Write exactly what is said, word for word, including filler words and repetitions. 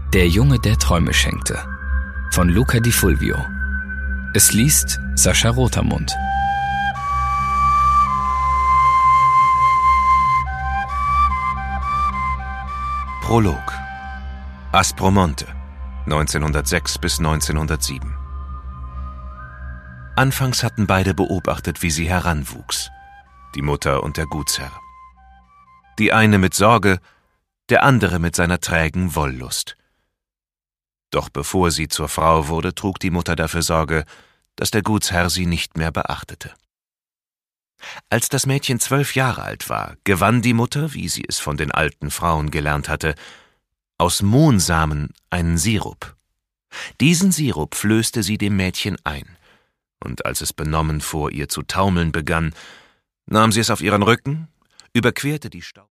Der Junge, der Träume schenkte von Luca Di Fulvio. Es liest Sascha Rotermund. Prolog. Aspromonte, neunzehnhundertsechs bis neunzehnhundertsieben. Anfangs hatten beide beobachtet, wie sie heranwuchs, die Mutter und der Gutsherr. Die eine mit Sorge, der andere mit seiner trägen Wollust. Doch bevor sie zur Frau wurde, trug die Mutter dafür Sorge, dass der Gutsherr sie nicht mehr beachtete. Als das Mädchen zwölf Jahre alt war, gewann die Mutter, wie sie es von den alten Frauen gelernt hatte, aus Mohnsamen einen Sirup. Diesen Sirup flößte sie dem Mädchen ein, und als es benommen vor ihr zu taumeln begann, nahm sie es auf ihren Rücken, überquerte die Staub